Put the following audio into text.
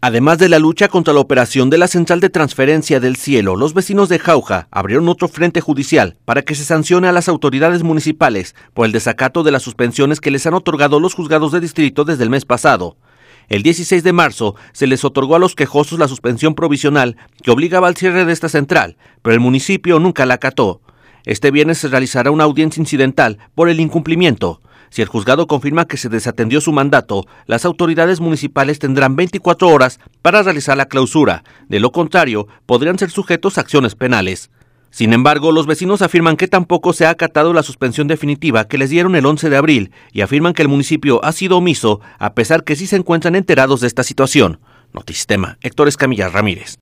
Además de la lucha contra la operación de la central de transferencia del cielo, los vecinos de Jauja abrieron otro frente judicial para que se sancione a las autoridades municipales por el desacato de las suspensiones que les han otorgado los juzgados de distrito desde el mes pasado. El 16 de marzo se les otorgó a los quejosos la suspensión provisional que obligaba al cierre de esta central, pero el municipio nunca la acató. Este viernes se realizará una audiencia incidental por el incumplimiento. Si el juzgado confirma que se desatendió su mandato, las autoridades municipales tendrán 24 horas para realizar la clausura. De lo contrario, podrían ser sujetos a acciones penales. Sin embargo, los vecinos afirman que tampoco se ha acatado la suspensión definitiva que les dieron el 11 de abril y afirman que el municipio ha sido omiso, a pesar que sí se encuentran enterados de esta situación. Notisistema, Héctor Escamilla Ramírez.